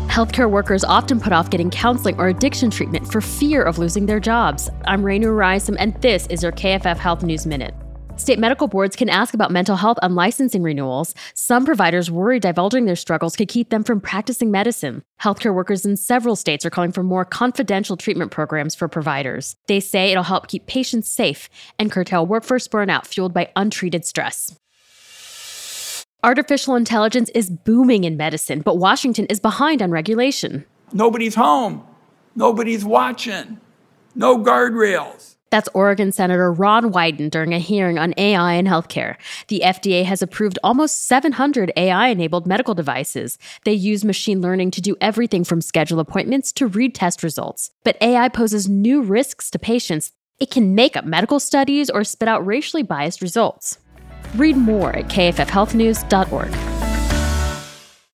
Healthcare workers often put off getting counseling or addiction treatment for fear of losing their jobs. I'm Rainu Raisam, and this is your KFF Health News Minute. State medical boards can ask about mental health on licensing renewals. Some providers worry divulging their struggles could keep them from practicing medicine. Healthcare workers in several states are calling for more confidential treatment programs for providers. They say it'll help keep patients safe and curtail workforce burnout fueled by untreated stress. Artificial intelligence is booming in medicine, but Washington is behind on regulation. Nobody's home. Nobody's watching. No guardrails. That's Oregon Senator Ron Wyden during a hearing on AI in healthcare. The FDA has approved almost 700 AI-enabled medical devices. They use machine learning to do everything from schedule appointments to read test results. But AI poses new risks to patients. It can make up medical studies or spit out racially biased results. Read more at kffhealthnews.org.